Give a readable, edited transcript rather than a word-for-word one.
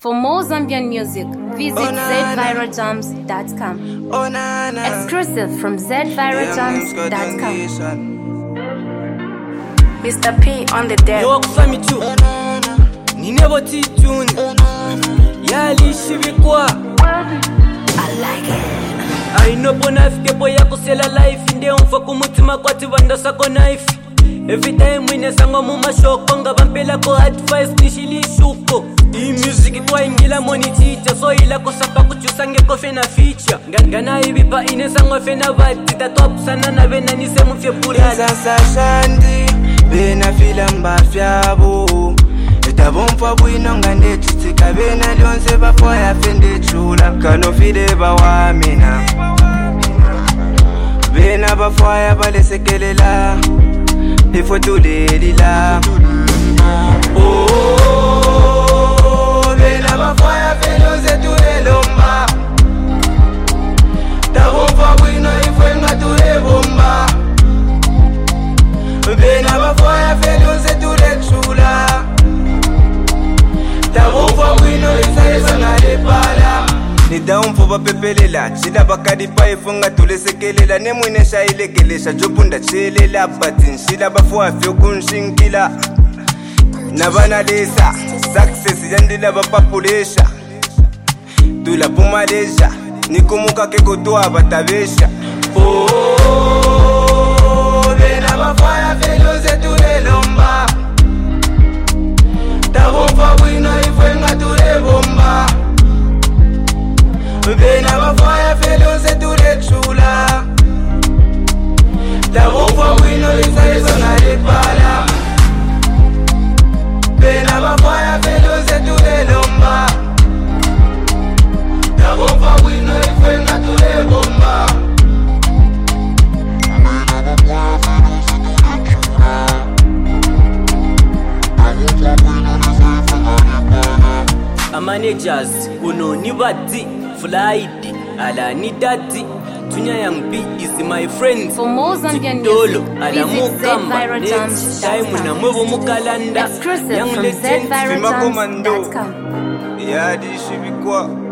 For more Zambian music, visit zviraldrams.com. Exclusive from zviraldrams.com. Mr. P on the deck. Yo kusami tu Ninebo tituni Yali shibikwa I like it. Ainopo nafikepo yako sela life Nde umfa kumutima kwa tivanda sako knife. Every time wine sango mumashoko Ngabampela ko advice nishili shuko. Hii music itwa ingila money teacher. So ila kosapa kuchusange kofe na feature. Ngana ibipa ine sango fe na vati Ta top sana na vena nisemu fye purati Sasa shandi Bena fila mbafyabo Etabomfa bwino ngande tutika Bena lyonse bafoya fende chula Kano fide bawamina Bena bafoya balesekelela Ifo tulelila Oh Bena bafoya fenyonse tulelomba Tabomfa bwino ifo nga tulebomba Bena bafoya fenyonse tulechula Tabomfa bwino isaiza ngalepala Nidaumfo bapepelela Chila bakadipa ifunga tulesekelela Nemwine shailekelesha Jopunda chelela Batin shila bafuwa fyo kunshinkila Nabana lesa Success yandila bapapulesha Tula pumalesha Nikumuka keko tuwa batabesha Oh Bena bafaya fenyonse tulelomba Tabomfa bwino ifwenga tulebomba Bena bafaya fenyonse tulechula Tabomfa bwino isaiza ngalepala Bena bafaya fenyonse tulelomba Tabomfa bwino ifwenga tulebomba Managers, uno ni bati, flight, ala ni dati. Tunya Young B is my friend. For more Zambian Dolo, music, ala visit mukamba. Next time na zviraldrams.com. mwevo mukalanda. Exclusive Young from legend. zviraldrams.com. Yadi shibikwa